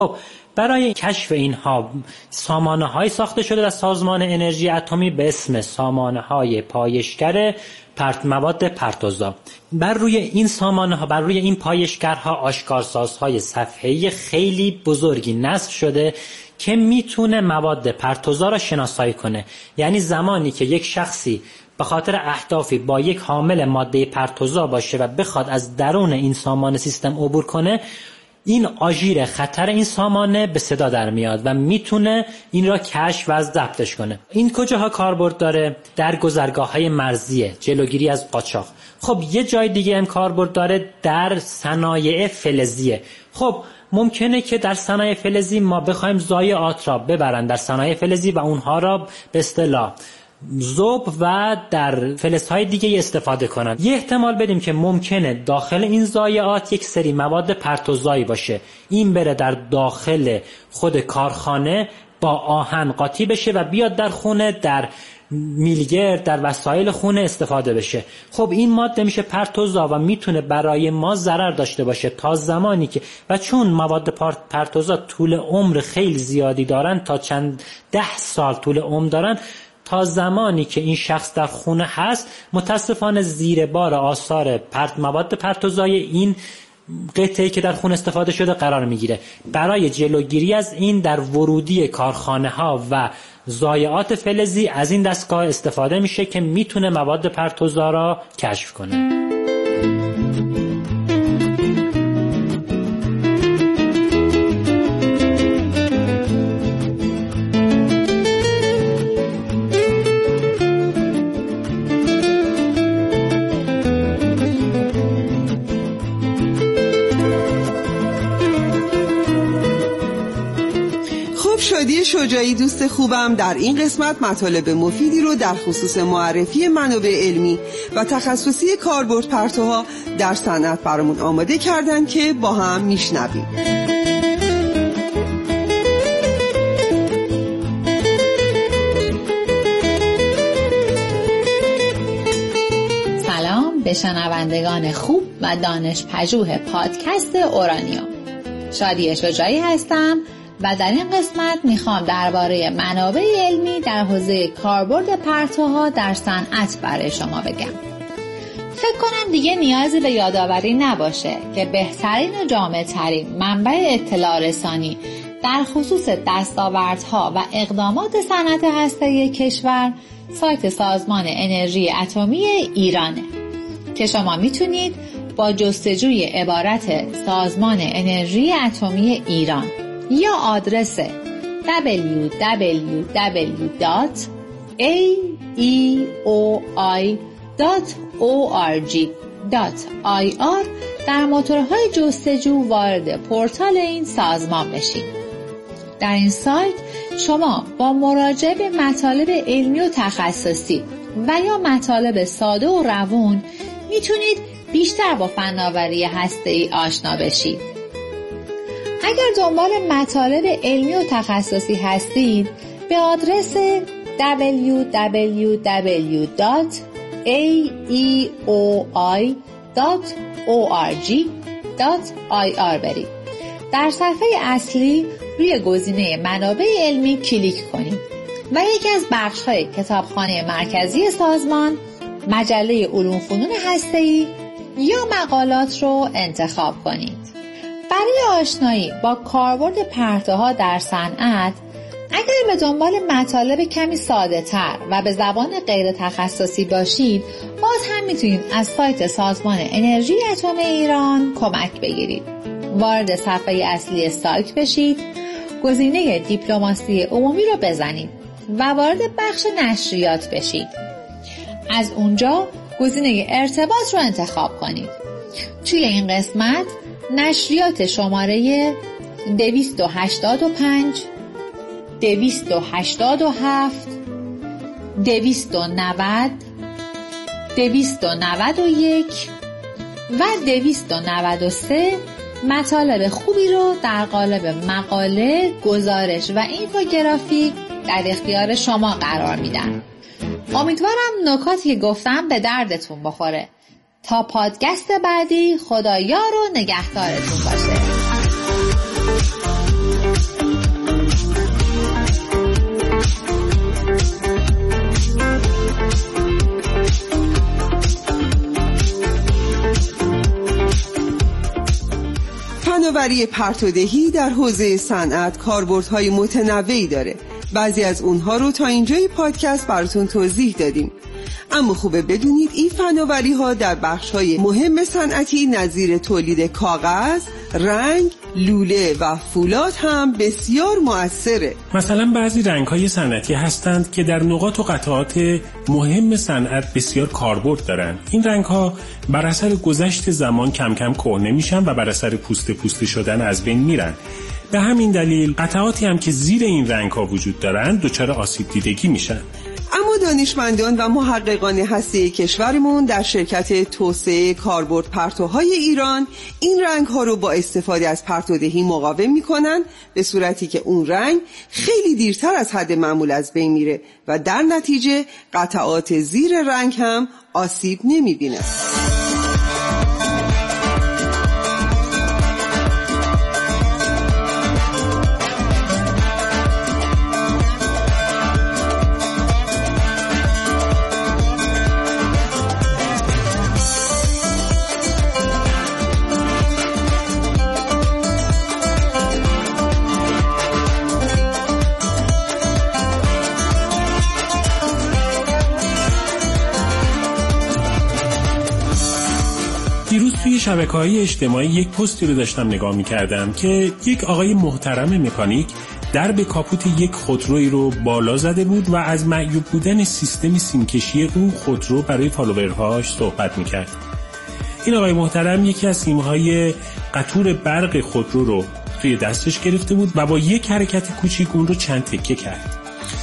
برای کشف اینها سامانه‌های ساخته شده در سازمان انرژی اتمی به اسم سامانه‌های پایشگر مواد پرتوزا. بر روی این سامانه‌ها، بر روی این پایشگرها آشکارسازهای صفحه‌ای خیلی بزرگی نصب شده که میتونه مواد پرتوزا را شناسایی کنه. یعنی زمانی که یک شخصی به خاطر اهدافی با یک حامل ماده پرتوزا باشه و بخواد از درون این سامان سیستم عبور کنه، این آژیر خطر این سامانه به صدا در میاد و میتونه این را کشف و ضبطش کنه. این کجاها کاربرد داره؟ در گذرگاه‌های مرزیه، جلوگیری از قاچاق. خب یه جای دیگه هم کاربرد داره در صنایع فلزیه. خب ممکنه که در صنایع فلزی ما بخوایم ضایعات را ببرن در صنایع فلزی و اونها را به اصطلاح ذوب و در فلزهای دیگه استفاده کنن. یه احتمال بدیم که ممکنه داخل این ضایعات یک سری مواد پرتوزایی باشه، این بره در داخل خود کارخانه با آهن قاطی بشه و بیاد در خونه، در میلگر، در وسایل خونه استفاده بشه. خب این ماده میشه پرتوزا و میتونه برای ما ضرر داشته باشه تا زمانی که، و چون مواد پرتوزا طول عمر خیلی زیادی دارن، تا چند 10 سال طول عمر دارن، تا زمانی که این شخص در خونه هست متاسفانه زیر بار آثار مواد پرتوزای این قطعه‌ای که در خونه استفاده شده قرار میگیره. برای جلوگیری از این در ورودی کارخانه ها و ضایعات فلزی از این دستگاه استفاده میشه که میتونه مواد پرتوزا را کشف کنه. شادی شجاعی دوست خوبم در این قسمت مطالب مفیدی رو در خصوص معرفی منابع علمی و تخصصی کاربرد پرتوها در صنعت برامون آماده کردن که با هم میشنویم. سلام به شنوندگان خوب و دانش پژوه پادکست اورانیوم. شادی شجاعی هستم و در این قسمت میخوام درباره منابع علمی در حوزه کاربرد پرتوها در صنعت برای شما بگم. فکر کنم دیگه نیازی به یادآوری نباشه که بهترین و جامع‌ترین منبع اطلاع رسانی در خصوص دستاوردها و اقدامات صنعت هسته‌ای کشور سایت سازمان انرژی اتمی ایرانه که شما میتونید با جستجوی عبارت سازمان انرژی اتمی ایران یا آدرس www.aeoi.org.ir در موتورهای جستجو وارد پورتال این سازمان بشید. در این سایت شما با مراجعه به مطالب علمی و تخصصی و یا مطالب ساده و روون میتونید بیشتر با فناوری هسته‌ای آشنا بشید. اگر دنبال مطالب علمی و تخصصی هستید به آدرس www.aeoi.org.ir برید. در صفحه اصلی روی گزینه منابع علمی کلیک کنید و یکی از بخش‌های کتابخانه مرکزی سازمان، مجله علوم فنون هسته‌ای یا مقالات رو انتخاب کنید. برای آشنایی با کاربرد پرتوها در صنعت، اگر به دنبال مطالب کمی ساده تر و به زبان غیر تخصصی باشید، باز هم میتونید از سایت سازمان انرژی اتمی ایران کمک بگیرید. وارد صفحه اصلی سایت بشید، گزینه دیپلماسی عمومی رو بزنید و وارد بخش نشریات بشید. از اونجا گزینه ارتباط رو انتخاب کنید. توی این قسمت نشریات شماره 285 287 290 291 و 293 مطالب خوبی رو در قالب مقاله، گزارش و اینفوگرافیک در اختیار شما قرار میدن. امیدوارم نکاتی که گفتم به دردتون بخوره. تا پادکست بعدی، خدا یار و نگهدارتون باشه. فناوری پرتودهی در حوزه صنعت کاربردهای متنوعی داره. بعضی از اونها رو تا اینجای پادکست براتون توضیح دادیم. اما خوبه بدونید این فناوری ها در بخش های مهم صنعتی نظیر تولید کاغذ، رنگ، لوله و فولاد هم بسیار مؤثره. مثلا بعضی رنگ های صنعتی هستند که در نقاط و قطعات مهم صنعت بسیار کاربرد دارند. این رنگ ها بر اثر گذشت زمان کم کم کهنه میشن و بر اثر پوست شدن از بین میرن. به همین دلیل قطعاتی هم که زیر این رنگ ها وجود دارند دچار آسیب دیدگی میشن. اما دانشمندان و محققان هسته‌ای کشورمون در شرکت توسعه کاربرد پرتوهای ایران این رنگ ها رو با استفاده از پرتودهی مقاوم میکنن، به صورتی که اون رنگ خیلی دیرتر از حد معمول از بین میره و در نتیجه قطعات زیر رنگ هم آسیب نمیبینن. دیروز توی شبکه‌های اجتماعی یک پستی رو داشتم نگاه می‌کردم که یک آقای محترم مکانیک درب کاپوت یک خودرویی رو بالا زده بود و از معیوب بودن سیستم سیمکشی اون خودرو برای فالوورهاش صحبت می‌کرد. این آقای محترم یکی از سیم‌های قطور برق خودرو رو توی دستش گرفته بود و با یک حرکت کوچیک اون رو چند تکه کرد.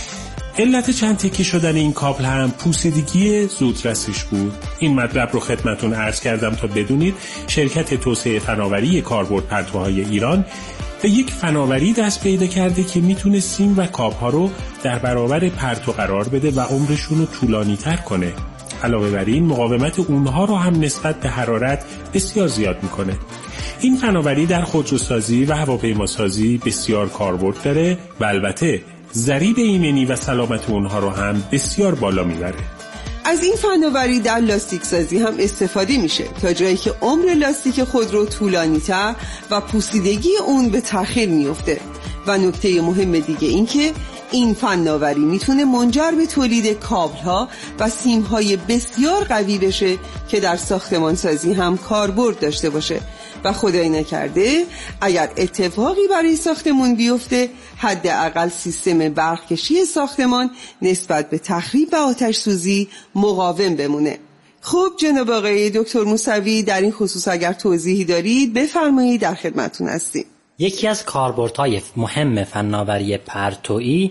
علت چند تکه شدن این کابل هم پوسیدگی زودرسش بود. این مطلب رو خدمتون عرض کردم تا بدونید شرکت توسعه فناوری کاربرد پرتوهای ایران به یک فناوری دست پیدا کرده که میتونه سیم و کابل ها رو در برابر پرتو قرار بده و عمرشون رو طولانی تر کنه. علاوه بر این مقاومت اونها رو هم نسبت به حرارت بسیار زیاد میکنه. این فناوری در خودروسازی و هواپیماسازی بسیار کاربرد داره و البته ضریب ایمنی و سلامت اونها رو هم بسیار بالا میبره. از این فناوری در لاستیک سازی هم استفاده میشه تا جایی که عمر لاستیک خودرو طولانی تر و پوسیدگی اون به تأخیر میفته. و نکته مهم دیگه این که این فناوری میتونه منجر به تولید کابل ها و سیم های بسیار قوی بشه که در ساختمان سازی هم کاربرد داشته باشه و خدای نکرده اگر اتفاقی برای ساختمان بیفته حداقل سیستم برقکشی ساختمان نسبت به تخریب و آتش سوزی مقاوم بمونه. خب جناب آقای دکتر موسوی در این خصوص اگر توضیحی دارید بفرمایید، در خدمتتون هستیم. یکی از کاربردهای مهم فناوری پرتویی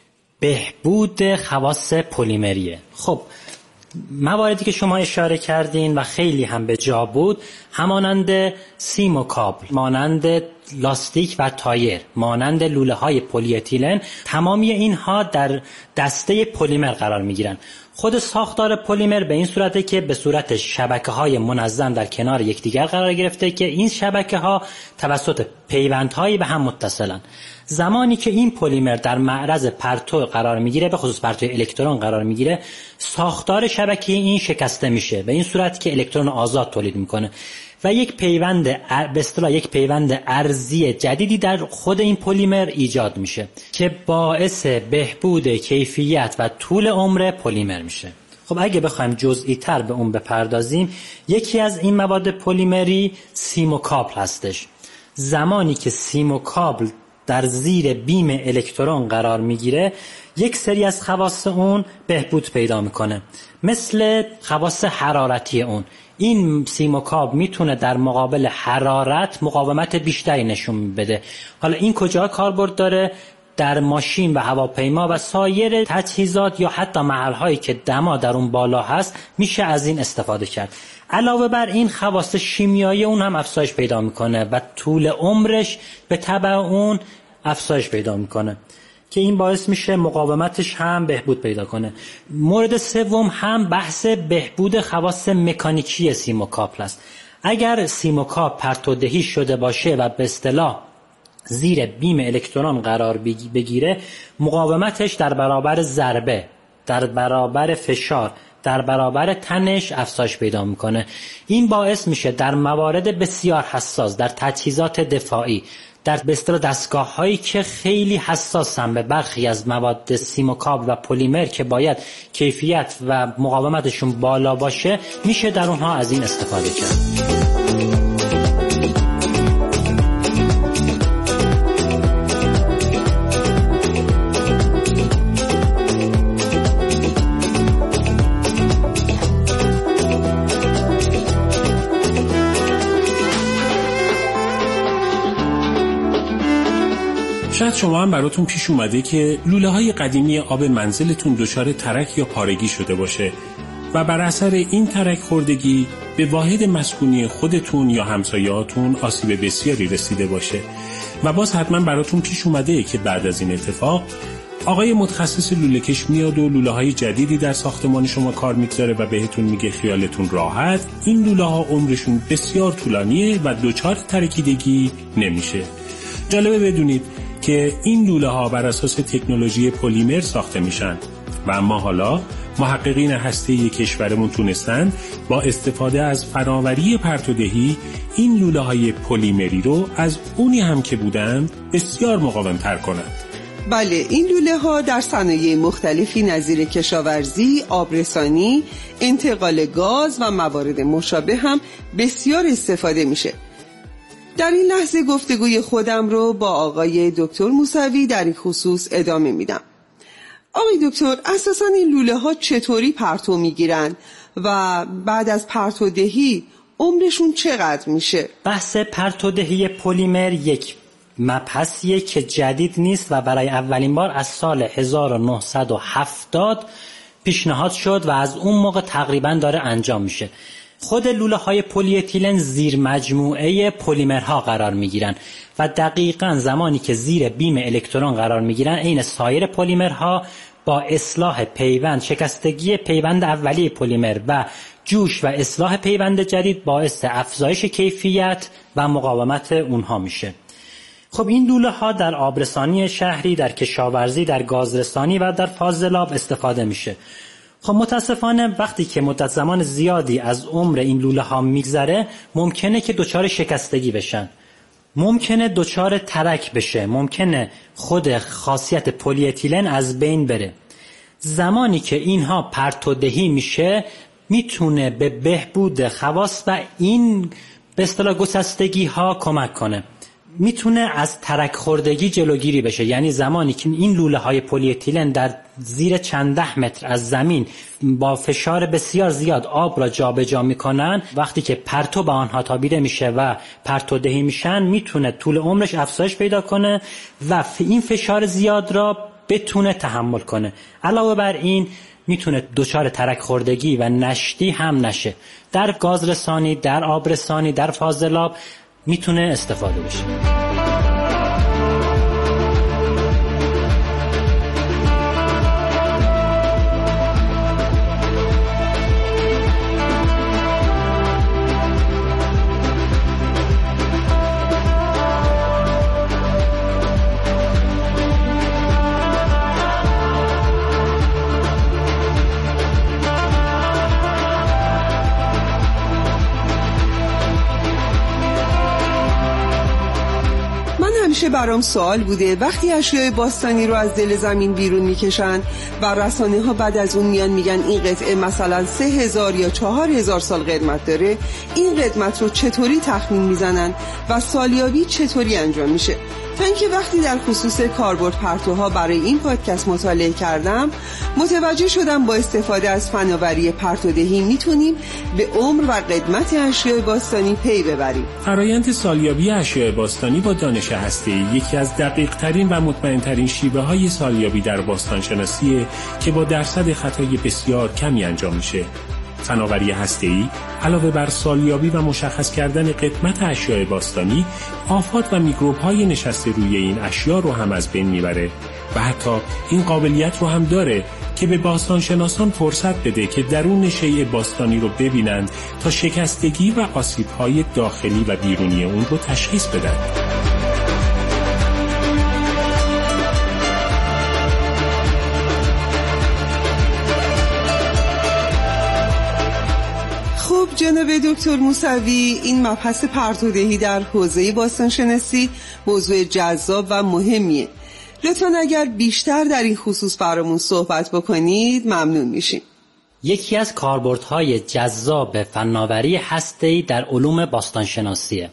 بهبود خواص پلیمریه. خب مواردی که شما اشاره کردین و خیلی هم به جا بود همانند سیم و کابل، مانند لاستیک و تایر، مانند لوله های پلی اتیلن، تمامی اینها در دسته پلیمر قرار می گیرن. خود ساختار پلیمر به این صورته که به صورت شبکه‌های منظم در کنار یکدیگر قرار گرفته که این شبکه‌ها توسط پیوندهایی به هم متصلن. زمانی که این پلیمر در معرض پرتو قرار میگیره، به خصوص پرتو الکترون قرار میگیره، ساختار شبکه این شکسته میشه به این صورت که الکترون آزاد تولید میکنه و یک پیوند به اصطلاح یک پیوند ارضی جدیدی در خود این پلیمر ایجاد میشه که باعث بهبود کیفیت و طول عمر پلیمر میشه. خب اگه بخوایم جزئی تر به اون بپردازیم، یکی از این مواد پلیمری سیم و کابل هستش. زمانی که سیم و کابل در زیر بیم الکترون قرار میگیره، یک سری از خواص اون بهبود پیدا میکنه، مثل خواص حرارتی اون. این سیم و کابل میتونه در مقابل حرارت مقاومت بیشتری نشون بده. حالا این کجا کاربرد داره؟ در ماشین و هواپیما و سایر تجهیزات یا حتی محل‌هایی که دما در اون بالا هست میشه از این استفاده کرد. علاوه بر این خواص شیمیایی اون هم افزایش پیدا میکنه و طول عمرش به تبع اون افزایش پیدا میکنه که این باعث میشه مقاومتش هم بهبود پیدا کنه. مورد سوم هم بحث بهبود خواص مکانیکی سیم و کابل است. اگر سیم و کابل پرتودهی شده باشه و به اصطلاح زیر بیم الکترون قرار بگیره، مقاومتش در برابر ضربه، در برابر فشار در برابر تنش افزایش پیدا میکنه. این باعث میشه در موارد بسیار حساس، در تجهیزات دفاعی، در بستر دستگاه هایی که خیلی حساسن به برخی از مواد سیم و کابل و پلیمر که باید کیفیت و مقاومتشون بالا باشه، میشه در اونها از این استفاده کرد. شاید شما هم براتون پیش اومده که لوله های قدیمی آب منزلتون دچار ترک یا پارگی شده باشه و بر اثر این ترک خوردگی به واحد مسکونی خودتون یا همسایه‌هاتون آسیب بسیاری رسیده باشه و باز حتما براتون پیش اومده که بعد از این اتفاق آقای متخصص لوله کش میاد و لوله های جدیدی در ساختمان شما کار میگذاره و بهتون میگه خیالتون راحت، این لوله ها عمرشون بسیار طولانیه و دچار ترکیدگی نمیشه. جالبه بدونید که این لوله ها بر اساس تکنولوژی پلیمر ساخته میشن و اما حالا محققین هسته‌ای کشورمون تونستن با استفاده از فناوری پرتودهی این لوله های پلیمری رو از اونی هم که بودن بسیار مقاوم‌تر کنند. بله، این لوله ها در صنایع مختلفی نظیر کشاورزی، آبرسانی، انتقال گاز و موارد مشابه هم بسیار استفاده میشه. در این لحظه گفتگوی خودم رو با آقای دکتر موسوی در این خصوص ادامه میدم. آقای دکتر، اساساً این لوله ها چطوری پرتو میگیرن و بعد از پرتودهی عمرشون چقدر میشه؟ بحث پرتودهی پلیمر یک مبحثیه که جدید نیست و برای اولین بار از سال 1970 پیشنهاد شد و از اون موقع تقریباً داره انجام میشه. خود لوله های پلی اتیلن زیر مجموعه پلیمرها قرار می گیرن و دقیقاً زمانی که زیر بیم الکترون قرار می گیرن عین سایر پلیمرها با اصلاح پیوند، شکستگی پیوند اولیه پلیمر و جوش و اصلاح پیوند جدید باعث افزایش کیفیت و مقاومت اونها میشه. خب این لوله ها در آبرسانی شهری، در کشاورزی، در گازرسانی و در فاضلاب استفاده میشه. خب متاسفانه وقتی که مدت زمان زیادی از عمر این لوله ها میگذره ممکنه که دچار شکستگی بشن، ممکنه دچار ترک بشه، ممکنه خود خاصیت پلی اتیلن از بین بره. زمانی که اینها پرتودهی میشه میتونه به بهبود خواص و این به اصطلاح گسستگی ها کمک کنه، میتونه از ترک خوردگی جلوگیری بشه. یعنی زمانی که این لوله های پلی اتیلن در زیر چند ده متر از زمین با فشار بسیار زیاد آب را جابجا میکنن، وقتی که پرتو به آنها تابیده میشه و پرتودهی میشن میتونه طول عمرش افزایش پیدا کنه و این فشار زیاد را بتونه تحمل کنه. علاوه بر این میتونه دچار ترک خوردگی و نشتی هم نشه. در گازرسانی، در آبرسانی، در فاضلاب میتونه استفاده بشه. همیشه برام سوال بوده وقتی اشیاء باستانی رو از دل زمین بیرون میکشن و رسانه ها بعد از اون میان میگن این قطعه مثلا 3000 یا 4000 سال قدمت داره، این قدمت رو چطوری تخمین میزنن و سالیابی چطوری انجام میشه؟ تا اینکه وقتی در خصوص کاربرد پرتوها برای این پادکست مطالعه کردم متوجه شدم با استفاده از فناوری پرتودهی میتونیم به عمر و قدمت اشیاء باستانی پی ببریم. فرآیند سالیابی اشیاء باستانی با دانش هسته‌ای یکی از دقیق ترین و مطمئن ترین شیوه های سالیابی در باستانشناسیه که با درصد خطای بسیار کمی انجام میشه. فناوری هسته‌ای علاوه بر سالیابی و مشخص کردن قدمت اشیاء باستانی، آفات و میکروب‌های نشسته روی این اشیاء رو هم از بین میبره و حتی این قابلیت رو هم داره که به باستانشناسان فرصت بده که درون شیء باستانی رو ببینند تا شکستگی و آسیب‌های داخلی و بیرونی اون رو تشخیص بدن. جناب دکتر موسوی، این مبحث پرتودهی در حوزه باستانشناسی موضوع جذاب و مهمیه. لطفاً اگر بیشتر در این خصوص برامون صحبت بکنید ممنون میشیم. یکی از کاربردهای جذاب فناوری هسته‌ای در علوم باستانشناسیه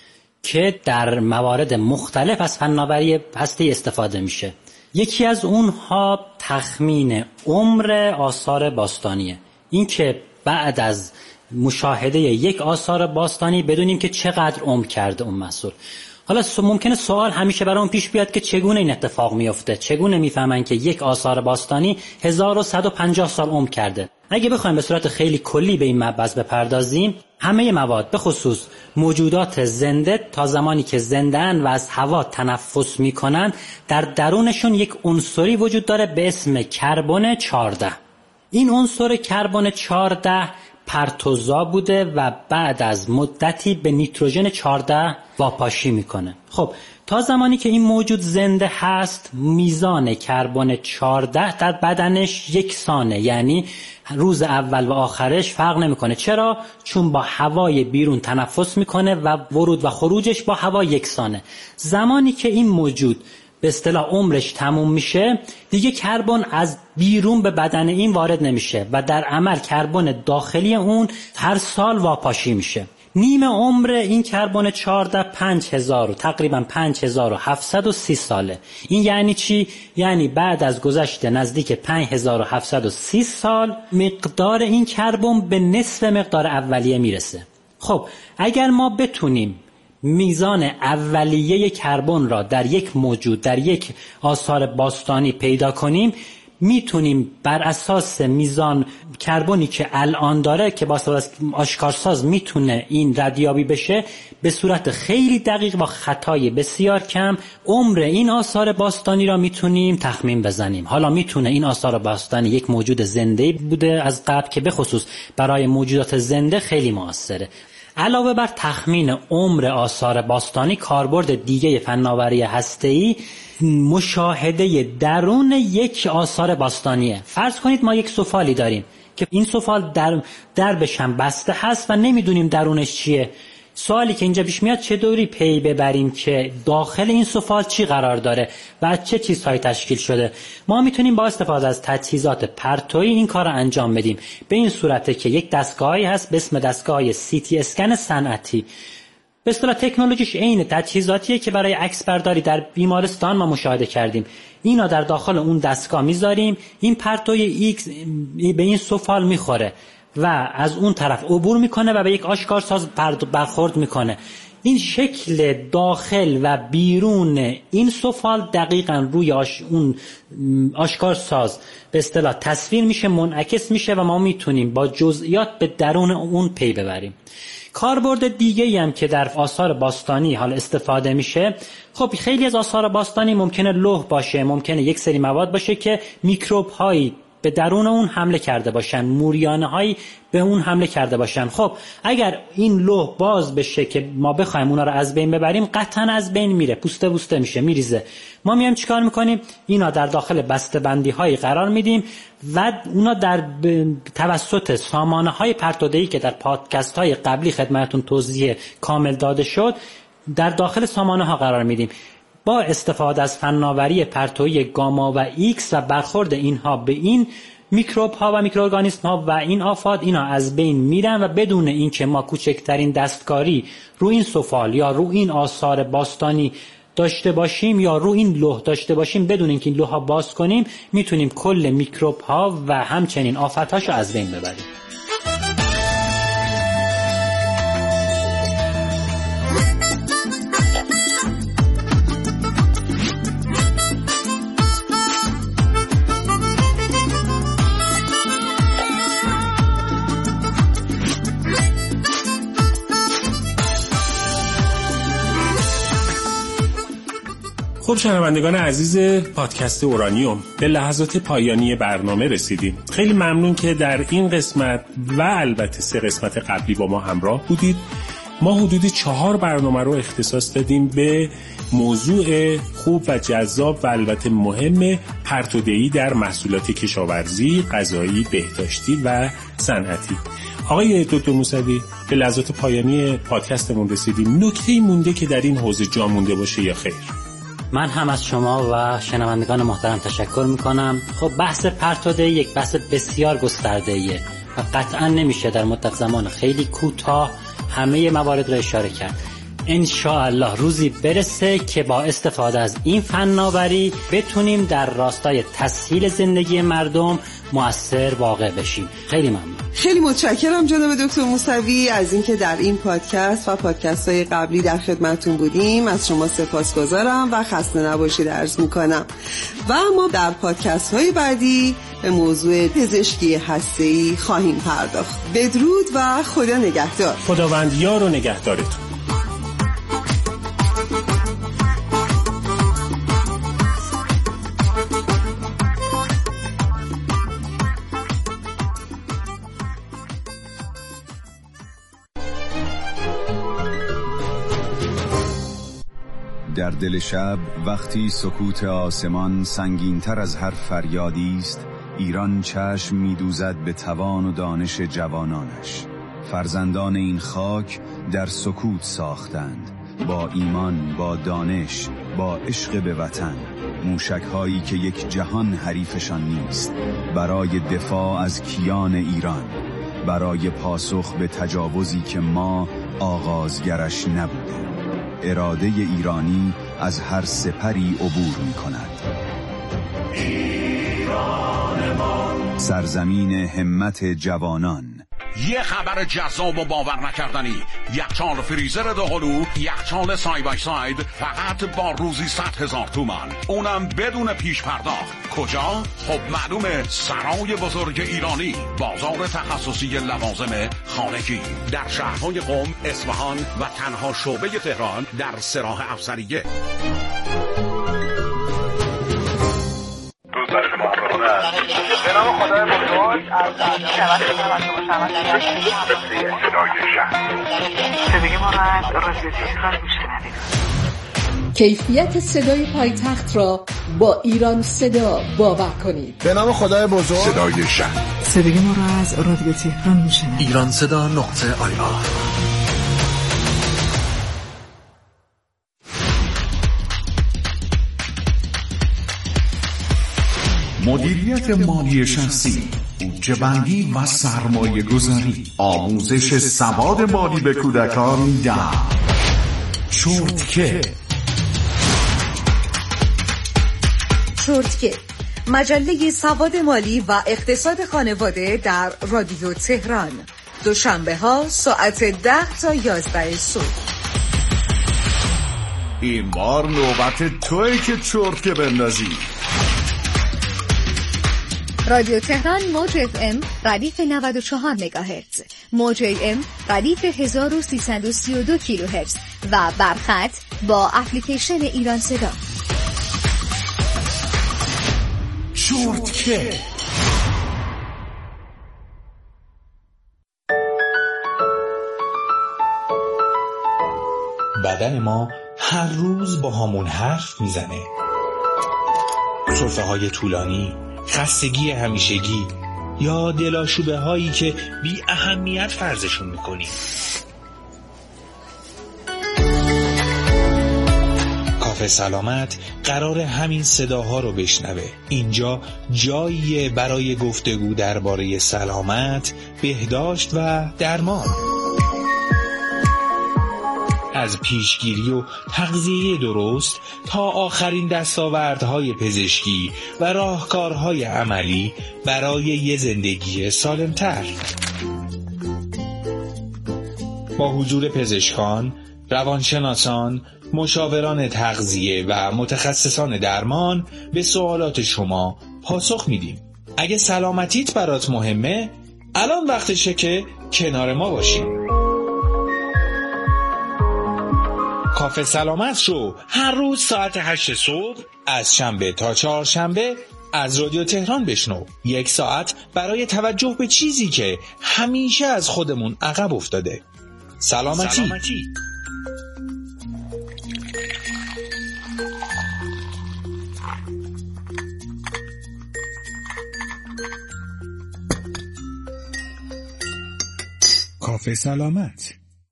که در موارد مختلف از فناوری هسته‌ای استفاده میشه. یکی از اونها تخمین عمر آثار باستانیه. این که بعد از مشاهده یک آثار باستانی بدونیم که چقدر عمر کرده اون محصول. حالا ممکنه سوال همیشه برام پیش بیاد که چگونه این اتفاق میفته؟ چگونه میفهمن که یک آثار باستانی 1150 سال عمر کرده؟ اگه بخوایم به صورت خیلی کلی به این مبحث بپردازیم، همه مواد به خصوص موجودات زنده تا زمانی که زنده‌اند و از هوا تنفس میکنن در درونشون یک عنصری وجود داره به اسم کربن 14. این عنصر کربن 14 پرتوزا بوده و بعد از مدتی به نیتروژن 14 واپاشی میکنه. خب تا زمانی که این موجود زنده هست میزان کربن 14 در بدنش یکسانه، یعنی روز اول و آخرش فرق نمیکنه. چرا؟ چون با هوای بیرون تنفس میکنه و ورود و خروجش با هوا یکسانه. زمانی که این موجود به اصطلاح عمرش تموم میشه دیگه کربن از بیرون به بدن این وارد نمیشه و در عمل کربن داخلی اون هر سال واپاشی میشه. نیم عمر این کربن 14 تقریبا 5730 ساله. این یعنی چی؟ یعنی بعد از گذشت نزدیک 5730 سال مقدار این کربن به نصف مقدار اولیه میرسه. خب اگر ما بتونیم میزان اولیه کربن را در یک موجود، در یک آثار باستانی پیدا کنیم، میتونیم بر اساس میزان کربنی که الان داره که با استفاده از آشکارساز میتونه این ردیابی بشه، به صورت خیلی دقیق و خطای بسیار کم عمر این آثار باستانی را میتونیم تخمین بزنیم. حالا میتونه این آثار باستانی یک موجود زنده بوده از قبل که به خصوص برای موجودات زنده خیلی موثره. علاوه بر تخمین عمر آثار باستانی، کاربرد دیگه فناوری هسته‌ای مشاهده درون یک آثار باستانیه. فرض کنید ما یک سفالی داریم که این سفال دربش هم بسته هست و نمیدونیم درونش چیه. سوالی که اینجا پیش میاد چطوری پی ببریم که داخل این سفال چی قرار داره و از چه چیزهایی تشکیل شده؟ ما میتونیم با استفاده از تجهیزات پرتویی این کار رو انجام بدیم. به این صورته که یک دستگاهی هست به اسم دستگاه CT اسکن صنعتی. به اصطلاح تکنولوژیش عین تجهیزاتیه که برای عکس برداری در بیمارستان ما مشاهده کردیم. اینا در داخل اون دستگاه میذاریم، این پرتوی ایکس به این سفال میخوره و از اون طرف عبور میکنه و به یک آشکارساز برخورد میکنه. این شکل داخل و بیرون این سفال دقیقاً روی اون آشکارساز به اصطلاح تصویر میشه، منعکس میشه و ما میتونیم با جزئیات به درون اون پی ببریم. کاربرد دیگه‌ای هم که در آثار باستانی حال استفاده میشه، خب خیلی از آثار باستانی ممکنه لوح باشه، ممکنه یک سری مواد باشه که میکروب هایی به درون اون حمله کرده باشن، موریانه هایی به اون حمله کرده باشن. خب اگر این لوح باز بشه که ما بخوایم اونا رو از بین ببریم، قطعا از بین میره، پوسته پوسته میشه، میریزه. ما میایم چیکار میکنیم؟ اینا در داخل بسته‌بندی هایی قرار میدیم و اونا در توسط سامانه های پرتوده‌ای که در پادکست های قبلی خدمتتون توضیح کامل داده شد در داخل سامانه ها قرار میدیم. با استفاده از فناوری پرتویی گاما و ایکس و برخورد اینها به این میکروب ها و میکروارگانیسم ها و این آفات، اینا از بین میرن و بدون اینکه ما کوچکترین دستکاری رو این سفال یا رو این آثار باستانی داشته باشیم یا رو این لوح داشته باشیم، بدون اینکه این لوح ها باز کنیم، میتونیم کل میکروب ها و همچنین آفات هاشو از بین ببریم. خب شنوندگان عزیز پادکست اورانیوم، به لحظات پایانی برنامه رسیدیم. خیلی ممنون که در این قسمت و البته 3 قسمت قبلی با ما همراه بودید. ما حدود 4 برنامه رو اختصاص دادیم به موضوع خوب و جذاب و البته مهم پرتودهی در محصولات کشاورزی، غذایی، بهداشتی و صنعتی. آقای دکتر موسوی، به لحظات پایانی پادکستمون رسیدیم. نکته‌ای مونده که در این حوزه جا مونده باشه یا خیر؟ من هم از شما و شنوندگان محترم تشکر میکنم. خب بحث پرتودهی یک بحث بسیار گسترده‌ایه و قطعا نمیشه در مدت زمان خیلی کوتاه همه موارد را اشاره کرد. انشاءالله روزی برسه که با استفاده از این فناوری بتونیم در راستای تسهیل زندگی مردم مؤثر واقع بشیم. خیلی ممنون. خیلی متشکرم جناب دکتر موسوی از اینکه در این پادکست و پادکست‌های قبلی در خدمتتون بودیم. از شما سپاسگزارم و خسته نباشید عرض می‌کنم. و ما در پادکست‌های بعدی به موضوع پزشکی هسته‌ای خواهیم پرداخت. بدرود و خدا نگهدار. خداوند یار و نگهدارتون. در دل شب وقتی سکوت آسمان سنگین‌تر از هر فریادی است، ایران چشم می‌دوزد به توان و دانش جوانانش. فرزندان این خاک در سکوت ساختند، با ایمان، با دانش، با عشق به وطن، موشک‌هایی که یک جهان حریفشان نیست، برای دفاع از کیان ایران، برای پاسخ به تجاوزی که ما آغازگرش نبودیم. اراده ایرانی از هر سپری عبور می کند. ایران ما، سرزمین همت جوانان. یه خبر جذاب و باور نکردنی. یخچال فریزر دوقلو، یخچال سای بای ساید، فقط با روزی 100,000 تومان، اونم بدون پیش پرداخت. کجا؟ خب معلومه، سرای بزرگ ایرانی، بازار تخصصی لوازم خانگی در شهرهای قم، اصفهان و تنها شعبه تهران در سراح افسریه. به نام خدای بزرگ از صدای ما را رادیو تهران میشنوید. کیفیت صدای پایتخت را با ایران صدا باور کنید. به نام خدای بزرگ صدای شهر. صدای ما را از رادیو تهران میشنوید. ایران صدا نقطه آیا. مدیریت مالی شخصی، بودجه بندی و سرمایه گذاری، آموزش سواد مالی به کودکان در چرتکه. چرتکه، مجله سواد مالی و اقتصاد خانواده در رادیو تهران، دوشنبه ها ساعت 10 تا 11 صبح. این بار نوبت توئه که چرتکه بندازی. رادیو تهران موج FM ردیف 94 مگاهرتز، موج AM ردیف 1332 کیلوهرتز و برخط با اپلیکیشن ایران صدا. چرتکه. بدن ما هر روز با همون حرف میزنه. سرفه های طولانی، خستگی همیشگی یا دلاشوبه هایی که بی اهمیت فرضشون میکنی. کافه سلامت قرار همین صداها رو بشنوه. اینجا جاییه برای گفتگو درباره سلامت، بهداشت و درمان. از پیشگیری و تغذیه درست تا آخرین دستاوردهای پزشکی و راهکارهای عملی برای یه زندگی سالمتر. با حضور پزشکان، روانشناسان، مشاوران تغذیه و متخصصان درمان به سوالات شما پاسخ میدیم. اگه سلامتیت برات مهمه، الان وقتشه که کنار ما باشیم. کافه سلامت رو هر روز ساعت 8 صبح از شنبه تا چهارشنبه از رادیو تهران بشنو. 1 ساعت برای توجه به چیزی که همیشه از خودمون عقب افتاده. سلامتی. کافه سلامت.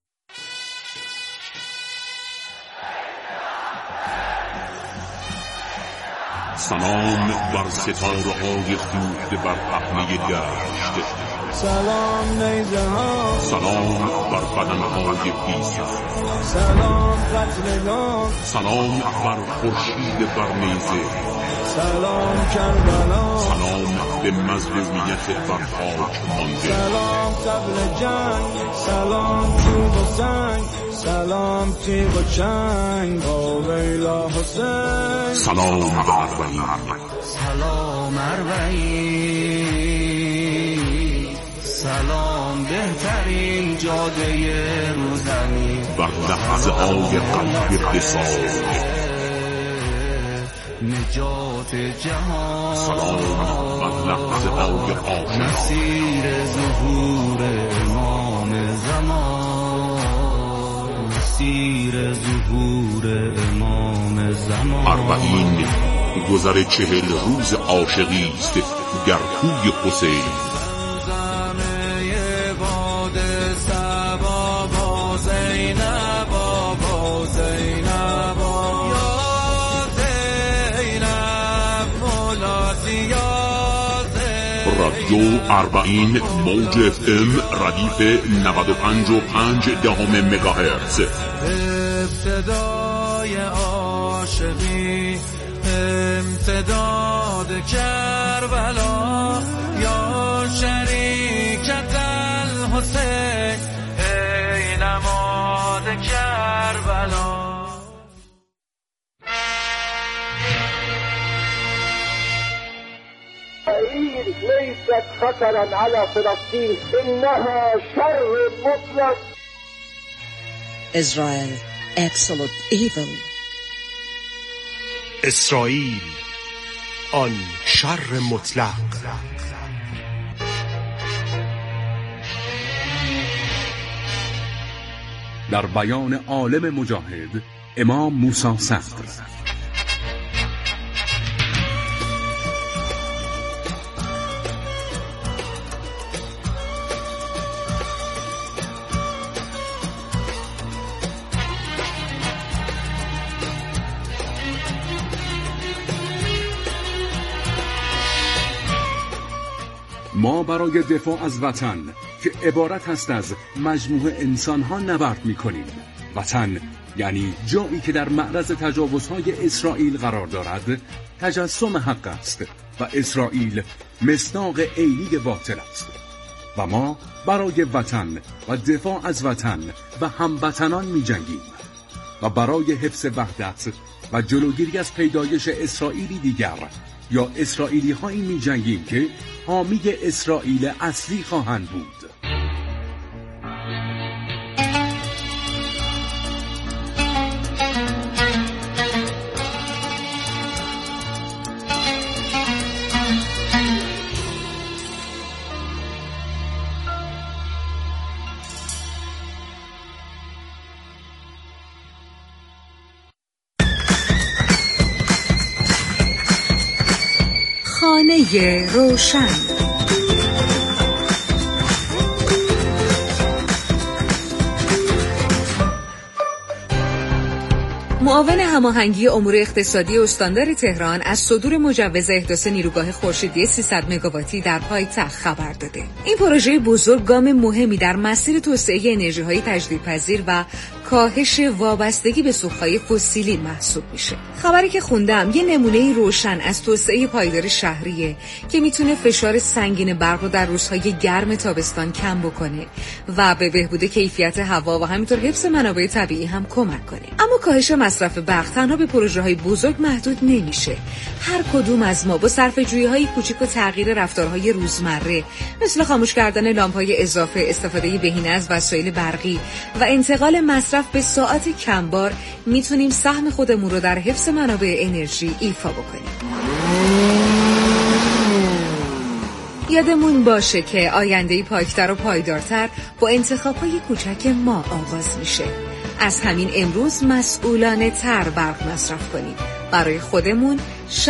سلام بر ستاره‌های خفته بر پهنه دشت. سلام نیزه ها، سلام بر بدنهای بی‌سر. سلام قتلگاه، سلام بر خورشید بر نیزه. سلام کربلا، سلام به مظلومیت بر خاک مانده. سلام قبل جنگ، سلام چوب و سنگ، سلام تیغ و چنگ، با ویلا حسین. سلام به اربعین. سلام اربعین، سلام بهترین جاده روزنی. بر لحظه های قلب رسال نجات جهان. سلام بر لحظه های آشنا. مسیر ظهور امام زمان، مسیر ظهور امام زمان. اربعین گذر 40 روز عاشقی است در کوی حسین. رادیو اربعین موج FM ردیف 95.5 مگاهرتز. ابتدای عاشقی، امتداد کربلا، یا شریکت الحسین، ای نماد کربلا. ليست خطرا على فلسطين إنها شر مطلق. Israel, absolute evil. اسرائیل، آن شر مطلق. در بیان عالم مجاهد امام موسی صدر. ما برای دفاع از وطن که عبارت است از مجموعه انسان‌ها نبرد می‌کنیم. وطن یعنی جایی که در معرض تجاوزهای اسرائیل قرار دارد، تجسم حق است و اسرائیل مصداق عینی باطل است. و ما برای وطن و دفاع از وطن و هموطنان می‌جنگیم و برای حفظ وحدت و جلوگیری از پیدایش اسرائیلی دیگر یا اسرائیلی هایی می جنگیم که حامی اسرائیل اصلی خواهند بود. خانه روشن. معاون هماهنگی امور اقتصادی استاندار تهران از صدور مجوز احداث نیروگاه خورشیدی 300 مگاواتی در پایتخت خبر داده. این پروژه بزرگ گام مهمی در مسیر توسعه انرژی‌های تجدیدپذیر و کاهش وابستگی به سوخت‌های فسیلی محسوب میشه. خبری که خوندم یه نمونه روشن از توسعه پایدار شهریه که میتونه فشار سنگین برق رو در روزهای گرم تابستان کم بکنه و به بهبود کیفیت هوا و همینطور حفظ منابع طبیعی هم کمک کنه. اما کاهش مصرف برق تنها به پروژه‌های بزرگ محدود نمیشه. هر کدوم از ما با صرفه‌جویی‌های کوچیک و تغییر رفتارهای روزمره مثل خاموش کردن لامپ‌های اضافه، استفاده بهینه از وسایل برقی و انتقال مصرف به ساعت کمبار میتونیم سهم خودمون رو در حفظ منابع انرژی ایفا بکنیم. یادمون باشه که آینده‌ای پاکتر و پایدارتر با انتخاب‌های کوچک ما آغاز میشه. از همین امروز مسئولانه تر برق مصرف کنیم برای خودمون،